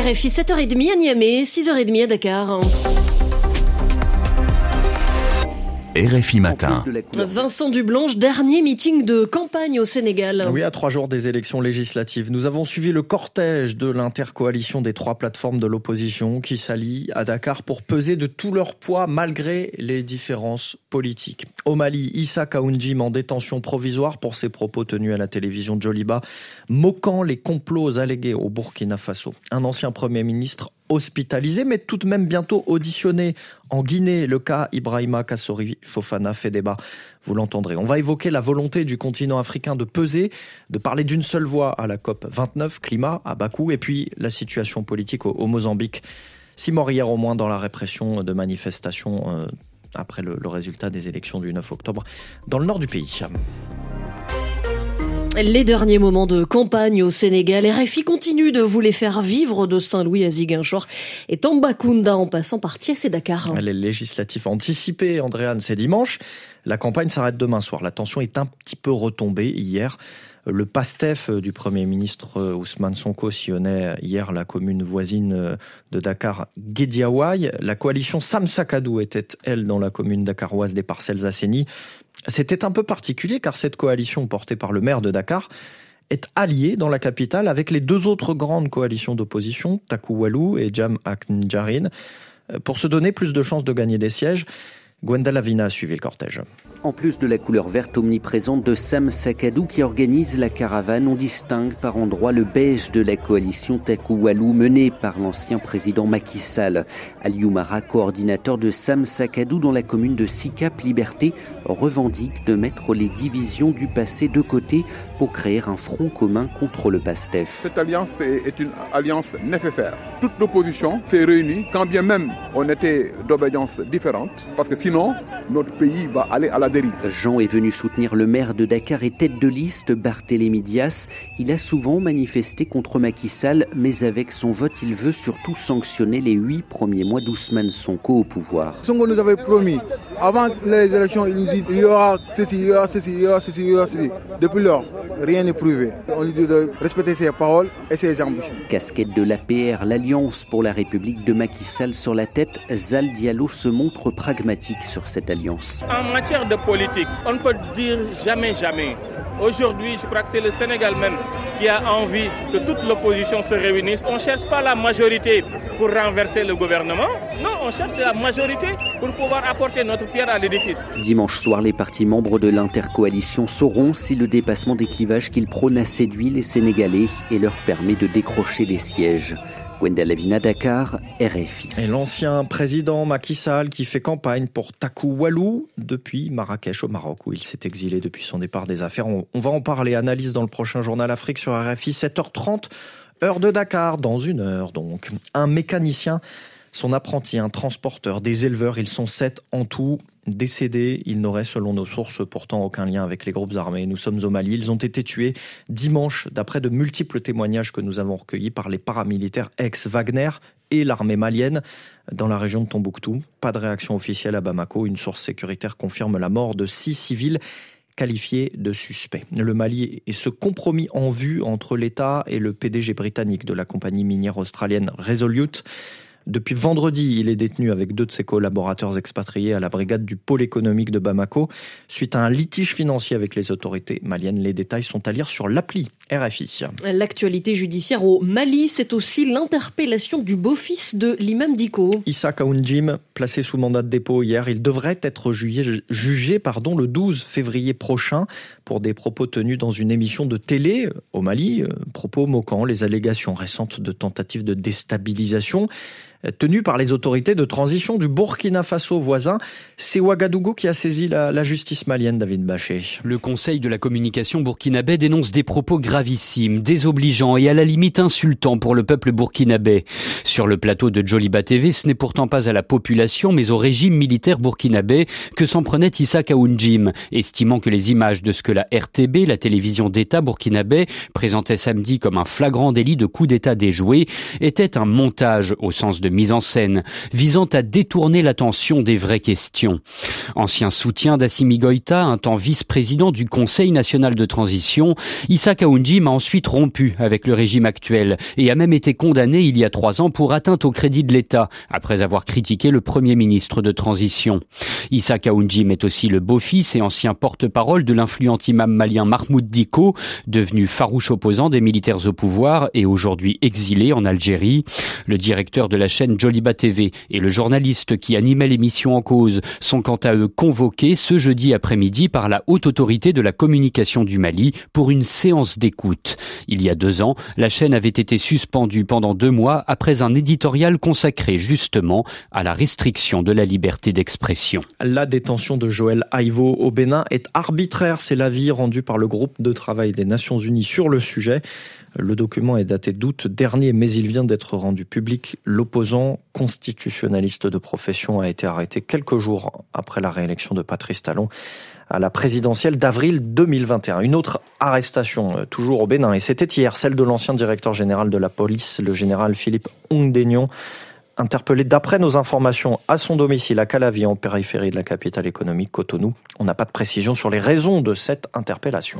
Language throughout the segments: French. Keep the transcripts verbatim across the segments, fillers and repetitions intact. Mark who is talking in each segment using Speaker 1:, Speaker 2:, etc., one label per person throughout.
Speaker 1: R F I sept heures trente à Niamey, six heures trente à Dakar.
Speaker 2: R F I Matin.
Speaker 1: Vincent Dublanche, dernier meeting de campagne au Sénégal.
Speaker 3: Oui, à trois jours des élections législatives. Nous avons suivi le cortège de l'intercoalition des trois plateformes de l'opposition qui s'allient à Dakar pour peser de tout leur poids malgré les différences politiques. Au Mali, Issa Kaoundjim en détention provisoire pour ses propos tenus à la télévision Djoliba, moquant les complots allégués au Burkina Faso. Un ancien Premier ministre hospitalisé, mais tout de même bientôt auditionné en Guinée. Le cas Ibrahima Kassori Fofana fait débat, vous l'entendrez. On va évoquer la volonté du continent africain de peser, de parler d'une seule voix à la COP vingt-neuf, climat, à Bakou, et puis la situation politique au, au Mozambique. Six morts hier au moins dans la répression de manifestations euh, après le, le résultat des élections du neuf octobre dans le nord du pays.
Speaker 1: Les derniers moments de campagne au Sénégal, R F I continue de vous les faire vivre de Saint-Louis à Ziguinchor et Tambacounda en passant par Thiès et Dakar.
Speaker 3: Les législatifs anticipés, Andréane, c'est dimanche. La campagne s'arrête demain soir. La tension est un petit peu retombée hier. Le PASTEF du Premier ministre Ousmane Sonko sillonnait hier la commune voisine de Dakar, Guédiawaye. La coalition Sam Sakadou était, elle, dans la commune dakaroise des Parcelles Assainies. C'était un peu particulier car cette coalition portée par le maire de Dakar est alliée dans la capitale avec les deux autres grandes coalitions d'opposition, Taku Walou et Jam Ak Njarin, pour se donner plus de chances de gagner des sièges. Gwenda Lavina a suivi le cortège.
Speaker 4: En plus de la couleur verte omniprésente de Sam Sakadou qui organise la caravane, on distingue par endroits le beige de la coalition Taku Walou menée par l'ancien président Macky Sall. Aliou Mara, coordinateur de Sam Sakadou dans la commune de Sicap Liberté, revendique de mettre les divisions du passé de côté pour créer un front commun contre le PASTEF.
Speaker 5: Cette alliance est une alliance nécessaire. Toute l'opposition s'est réunie, quand bien même on était d'obédience différente, parce que sinon notre pays va aller à la dérive.
Speaker 4: Jean est venu soutenir le maire de Dakar et tête de liste Barthélémy Dias. Il a souvent manifesté contre Macky Sall, mais avec son vote, il veut surtout sanctionner les huit premiers mois d'Ousmane Sonko au pouvoir.
Speaker 6: Sonko nous avait promis, avant les élections, il nous dit il y aura ceci, il y aura ceci, il y aura ceci, il y aura ceci. Depuis lors, rien n'est prouvé. On lui dit de respecter ses paroles et ses ambitions.
Speaker 4: Casquette de l'A P R, l'Alliance pour la République de Macky Sall sur la tête, Zal Diallo se montre pragmatique sur cette alliance.
Speaker 7: En matière de politique, on ne peut dire jamais, jamais. Aujourd'hui, je crois que c'est le Sénégal même qui a envie que toute l'opposition se réunisse. On ne cherche pas la majorité pour renverser le gouvernement. Non, on cherche la majorité pour pouvoir apporter notre pierre à l'édifice.
Speaker 4: Dimanche soir, les partis membres de l'intercoalition sauront si le dépassement des clivages qu'ils prônent a séduit les Sénégalais et leur permet de décrocher des sièges. Gwenda Lavina, Dakar, R F I.
Speaker 3: Et l'ancien président Macky Sall qui fait campagne pour Taku Walou depuis Marrakech au Maroc où il s'est exilé depuis son départ des affaires. On, on va en parler, analyse dans le prochain journal Afrique sur R F I, sept heures trente, heure de Dakar, dans une heure donc. Un mécanicien, son apprenti, un transporteur, des éleveurs, ils sont sept en tout. Décédés, ils n'auraient selon nos sources pourtant aucun lien avec les groupes armés. Nous sommes au Mali, ils ont été tués dimanche d'après de multiples témoignages que nous avons recueillis par les paramilitaires ex-Wagner et l'armée malienne dans la région de Tombouctou. Pas de réaction officielle à Bamako, une source sécuritaire confirme la mort de six civils qualifiés de suspects. Le Mali est ce compromis en vue entre l'État et le P D G britannique de la compagnie minière australienne Resolute. Depuis vendredi, il est détenu avec deux de ses collaborateurs expatriés à la brigade du pôle économique de Bamako. Suite à un litige financier avec les autorités maliennes, les détails sont à lire sur l'appli R F I.
Speaker 1: L'actualité judiciaire au Mali, c'est aussi l'interpellation du beau-fils de l'imam Dicko.
Speaker 3: Issa Kaoundjim, placé sous mandat de dépôt hier, il devrait être jugé, jugé pardon, le douze février prochain pour des propos tenus dans une émission de télé au Mali, propos moquant les allégations récentes de tentatives de déstabilisation tenue par les autorités de transition du Burkina Faso voisin. C'est Ouagadougou qui a saisi la, la justice malienne, David Baché.
Speaker 8: Le Conseil de la communication burkinabé dénonce des propos gravissimes, désobligeants et à la limite insultants pour le peuple burkinabé. Sur le plateau de Djoliba T V, ce n'est pourtant pas à la population mais au régime militaire burkinabé que s'en prenait Issa Kaoundjim, estimant que les images de ce que la R T B, la télévision d'État burkinabé, présentait samedi comme un flagrant délit de coup d'État déjoué, étaient un montage au sens de mise en scène, visant à détourner l'attention des vraies questions. Ancien soutien d'Assimi Goïta, un temps vice-président du Conseil national de transition, Issa Kaoundjim a ensuite rompu avec le régime actuel et a même été condamné il y a trois ans pour atteinte au crédit de l'État, après avoir critiqué le premier ministre de transition. Issa Kaoundjim est aussi le beau-fils et ancien porte-parole de l'influent imam malien Mahmoud Dicko, devenu farouche opposant des militaires au pouvoir et aujourd'hui exilé en Algérie. Le directeur de la chaîne Djoliba T V et le journaliste qui animait l'émission en cause sont quant à eux convoqués ce jeudi après-midi par la haute autorité de la communication du Mali pour une séance d'écoute. Il y a deux ans, la chaîne avait été suspendue pendant deux mois après un éditorial consacré justement à la restriction de la liberté d'expression.
Speaker 3: La détention de Joël Aivo au Bénin est arbitraire, c'est l'avis rendu par le groupe de travail des Nations Unies sur le sujet. Le document est daté d'août dernier, mais il vient d'être rendu public. L'opposant constitutionnaliste de profession a été arrêté quelques jours après la réélection de Patrice Talon à la présidentielle d'avril deux mille vingt et un. Une autre arrestation, toujours au Bénin, et c'était hier, celle de l'ancien directeur général de la police, le général Philippe Ongdenion, interpellé d'après nos informations à son domicile à Calavi, en périphérie de la capitale économique Cotonou. On n'a pas de précision sur les raisons de cette interpellation.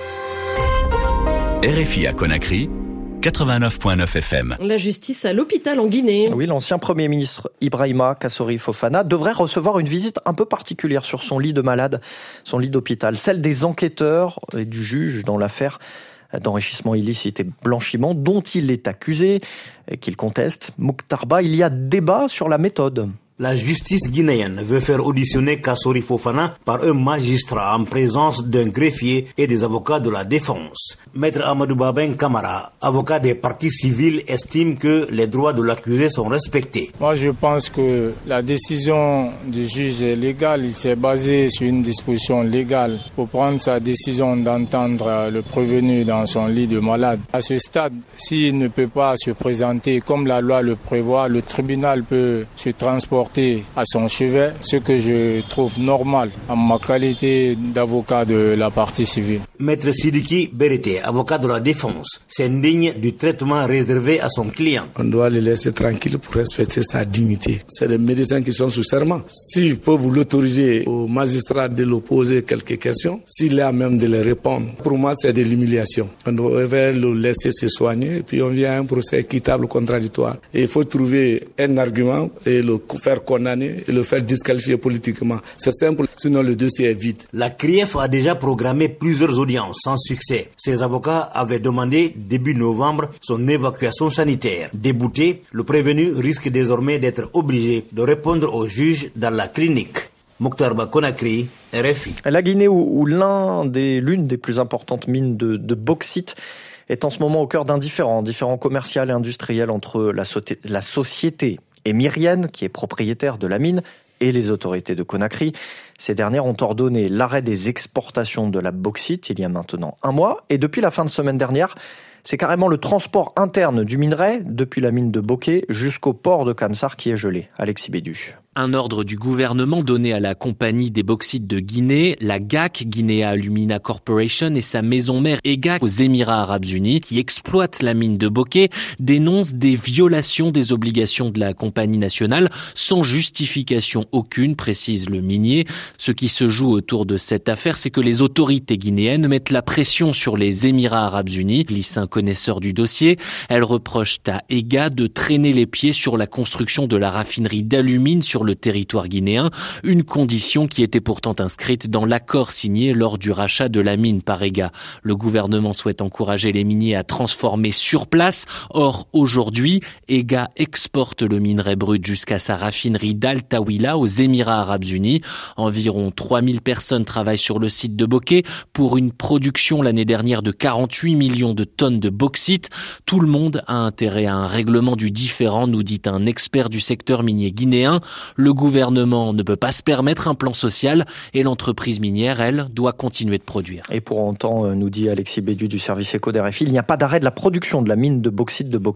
Speaker 2: R F I à Conakry, quatre-vingt-neuf virgule neuf F M.
Speaker 1: La justice à l'hôpital en Guinée.
Speaker 3: Oui, l'ancien Premier ministre Ibrahima Kassori Fofana devrait recevoir une visite un peu particulière sur son lit de malade, son lit d'hôpital, celle des enquêteurs et du juge dans l'affaire d'enrichissement illicite et blanchiment dont il est accusé et qu'il conteste. Mokhtarba, il y a débat sur la méthode.
Speaker 9: La justice guinéenne veut faire auditionner Kassori Fofana par un magistrat en présence d'un greffier et des avocats de la défense. Maître Amadou Baben Kamara, avocat des parties civiles, estime que les droits de l'accusé sont respectés.
Speaker 10: Moi, je pense que la décision du juge est légale. Il s'est basé sur une disposition légale pour prendre sa décision d'entendre le prévenu dans son lit de malade. À ce stade, s'il ne peut pas se présenter comme la loi le prévoit, le tribunal peut se transporter à son chevet, ce que je trouve normal en ma qualité d'avocat de la partie civile.
Speaker 9: Maître Sidiki Berete, avocat de la défense, s'indigne du traitement réservé à son client.
Speaker 11: On doit le laisser tranquille pour respecter sa dignité. C'est des médecins qui sont sous serment. Si je peux vous l'autoriser au magistrat de lui poser quelques questions, s'il est à même de les répondre, pour moi c'est de l'humiliation. On devrait le laisser se soigner et puis on vient à un procès équitable, contradictoire. Et il faut trouver un argument et le faire condamner et le faire disqualifier politiquement. C'est simple, sinon le dossier est vide.
Speaker 9: La C R I E F a déjà programmé plusieurs audiences sans succès. Ses avocats avaient demandé début novembre son évacuation sanitaire. Débouté, le prévenu risque désormais d'être obligé de répondre au juge dans la clinique. Mokhtarba Conakry, R F I.
Speaker 3: La Guinée, où, où l'un des, l'une des plus importantes mines de, de bauxite est en ce moment au cœur d'un différend, différend commercial et industriel entre la, so- la société émirienne, qui est propriétaire de la mine, et les autorités de Conakry. Ces dernières ont ordonné l'arrêt des exportations de la bauxite il y a maintenant un mois. Et depuis la fin de semaine dernière, c'est carrément le transport interne du minerai, depuis la mine de Boké jusqu'au port de Kamsar qui est gelé. Alexis Bédu.
Speaker 12: Un ordre du gouvernement donné à la compagnie des bauxites de Guinée, la G A C, Guinea Alumina Corporation, et sa maison mère E G A C aux Émirats Arabes Unis, qui exploite la mine de Boké, dénonce des violations des obligations de la compagnie nationale sans justification aucune, précise le minier. Ce qui se joue autour de cette affaire, c'est que les autorités guinéennes mettent la pression sur les Émirats Arabes Unis, glisse un connaisseur du dossier. Elles reprochent à E G A C de traîner les pieds sur la construction de la raffinerie d'alumine sur le territoire guinéen, une condition qui était pourtant inscrite dans l'accord signé lors du rachat de la mine par E G A. Le gouvernement souhaite encourager les miniers à transformer sur place. Or, aujourd'hui, E G A exporte le minerai brut jusqu'à sa raffinerie d'Al Tawila aux Émirats Arabes Unis. Environ trois mille personnes travaillent sur le site de Boké pour une production l'année dernière de quarante-huit millions de tonnes de bauxite. Tout le monde a intérêt à un règlement du différend, nous dit un expert du secteur minier guinéen. Le gouvernement ne peut pas se permettre un plan social et l'entreprise minière, elle, doit continuer de produire.
Speaker 3: Et pour autant, nous dit Alexis Bédu du service éco d'R F I, il n'y a pas d'arrêt de la production de la mine de bauxite de Boké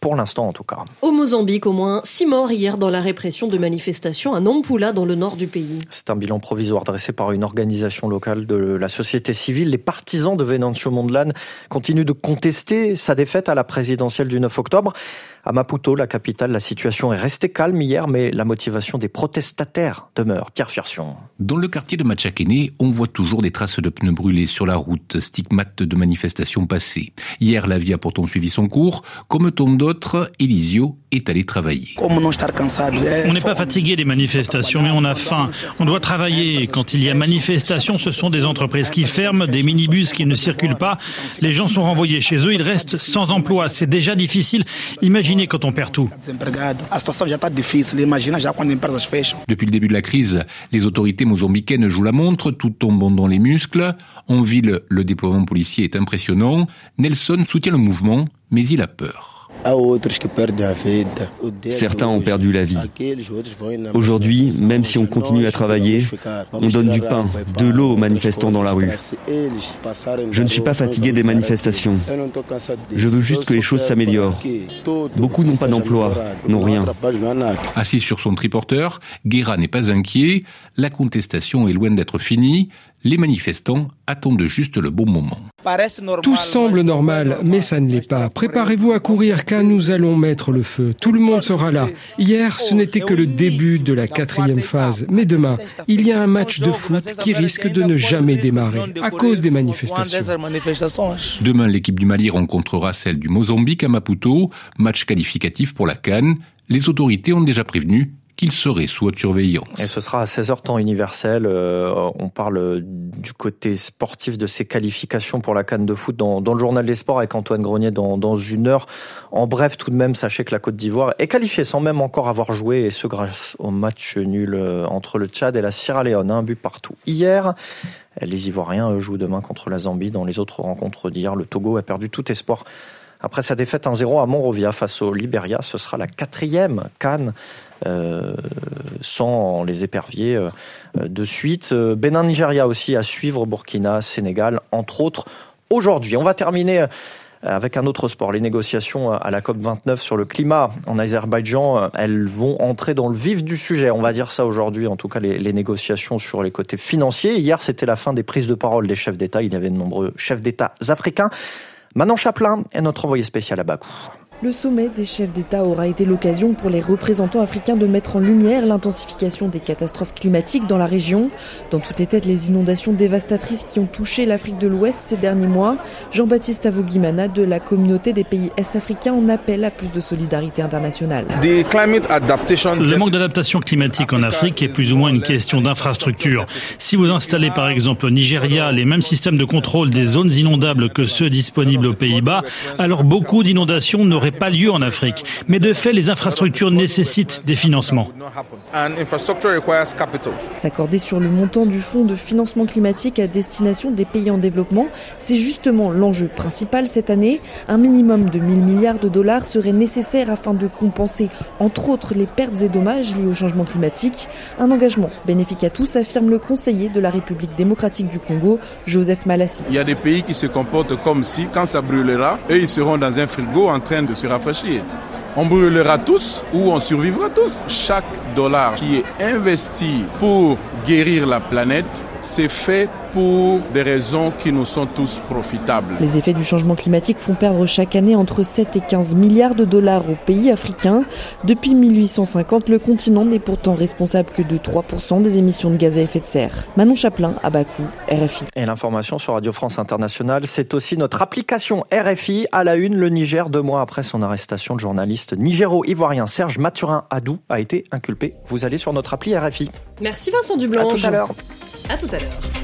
Speaker 3: pour l'instant en tout cas.
Speaker 1: Au Mozambique, au moins six morts hier dans la répression de manifestations à Nampula, dans le nord du pays.
Speaker 3: C'est un bilan provisoire dressé par une organisation locale de la société civile. Les partisans de Venancio Mondlane continuent de contester sa défaite à la présidentielle du neuf octobre. À Maputo, la capitale, la situation est restée calme hier, mais la motivation des protestataires demeure. Pierre Firsion.
Speaker 13: Dans le quartier de Machakene, on voit toujours des traces de pneus brûlés sur la route, stigmates de manifestations passées. Hier, la vie a pourtant suivi son cours. Comme tant d'autres, Elisio est allé travailler.
Speaker 14: On n'est pas fatigué des manifestations, mais on a faim. On doit travailler. Quand il y a manifestation, ce sont des entreprises qui ferment, des minibus qui ne circulent pas. Les gens sont renvoyés chez eux, ils restent sans emploi. C'est déjà difficile. Imaginez quand on perd tout.
Speaker 13: Depuis le début de la crise, les autorités mozambicaines jouent la montre, tout tombant dans les muscles. En ville, le déploiement policier est impressionnant. Nelson soutient le mouvement, mais il a peur.
Speaker 15: Certains ont perdu la vie. Aujourd'hui, même si on continue à travailler, on donne du pain, de l'eau aux manifestants dans la rue. Je ne suis pas fatigué des manifestations. Je veux juste que les choses s'améliorent. Beaucoup n'ont pas d'emploi, n'ont rien.
Speaker 13: Assis sur son triporteur, Guerra n'est pas inquiet. La contestation est loin d'être finie. Les manifestants attendent juste le bon moment.
Speaker 16: Tout semble normal, mais ça ne l'est pas. Préparez-vous à courir car nous allons mettre le feu. Tout le monde sera là. Hier, ce n'était que le début de la quatrième phase. Mais demain, il y a un match de foot qui risque de ne jamais démarrer à cause des manifestations.
Speaker 13: Demain, l'équipe du Mali rencontrera celle du Mozambique à Maputo. Match qualificatif pour la CAN. Les autorités ont déjà prévenu qu'il serait sous haute surveillance.
Speaker 3: Et ce sera à seize heures temps universel. Euh, on parle du côté sportif de ces qualifications pour la CAN de foot dans, dans le journal des sports avec Antoine Grenier dans, dans une heure. En bref, tout de même, sachez que la Côte d'Ivoire est qualifiée sans même encore avoir joué, et ce grâce au match nul entre le Tchad et la Sierra Leone. Un but partout hier. Les Ivoiriens jouent demain contre la Zambie. Dans les autres rencontres d'hier, le Togo a perdu tout espoir après sa défaite un zéro à Monrovia face au Libéria. Ce sera la quatrième CAN euh, sans les éperviers euh, de suite. Bénin-Nigeria aussi à suivre, Burkina, Sénégal, entre autres, aujourd'hui. On va terminer avec un autre sport, les négociations à la COP vingt-neuf sur le climat en Azerbaïdjan. Elles vont entrer dans le vif du sujet, on va dire ça aujourd'hui, en tout cas les, les négociations sur les côtés financiers. Hier, c'était la fin des prises de parole des chefs d'État. Il y avait de nombreux chefs d'État africains. Manon Chaplin est notre envoyé spécial à Bakou.
Speaker 17: Le sommet des chefs d'État aura été l'occasion pour les représentants africains de mettre en lumière l'intensification des catastrophes climatiques dans la région. Dans toutes les têtes, les inondations dévastatrices qui ont touché l'Afrique de l'Ouest ces derniers mois. Jean-Baptiste Avogimana de la communauté des pays est-africains en appelle à plus de solidarité internationale.
Speaker 14: Le manque d'adaptation climatique en Afrique est plus ou moins une question d'infrastructure. Si vous installez par exemple au Nigeria les mêmes systèmes de contrôle des zones inondables que ceux disponibles aux Pays-Bas, alors beaucoup d'inondations n'auraient pas lieu en Afrique. Mais de fait, les infrastructures nécessitent des financements.
Speaker 17: S'accorder sur le montant du fonds de financement climatique à destination des pays en développement, c'est justement l'enjeu principal cette année. Un minimum de mille milliards de dollars serait nécessaire afin de compenser, entre autres, les pertes et dommages liés au changement climatique. Un engagement bénéfique à tous, affirme le conseiller de la République démocratique du Congo, Joseph Malassi.
Speaker 18: Il y a des pays qui se comportent comme si, quand ça brûlera, eux, ils seront dans un frigo en train de se rafraîchir. On brûlera tous ou on survivra tous. Chaque dollar qui est investi pour guérir la planète, c'est fait pour des raisons qui nous sont tous profitables.
Speaker 17: Les effets du changement climatique font perdre chaque année entre sept et quinze milliards de dollars aux pays africains. Depuis mille huit cent cinquante, le continent n'est pourtant responsable que de trois pour cent des émissions de gaz à effet de serre. Manon Chaplin, à Bakou, R F I.
Speaker 3: Et l'information sur Radio France Internationale, c'est aussi notre application R F I. À la une, le Niger, deux mois après son arrestation, le journaliste nigéro-ivoirien Serge Mathurin Adou a été inculpé. Vous allez sur notre appli R F I.
Speaker 1: Merci Vincent Dublanche.
Speaker 3: À tout à l'heure.
Speaker 1: À tout à l'heure.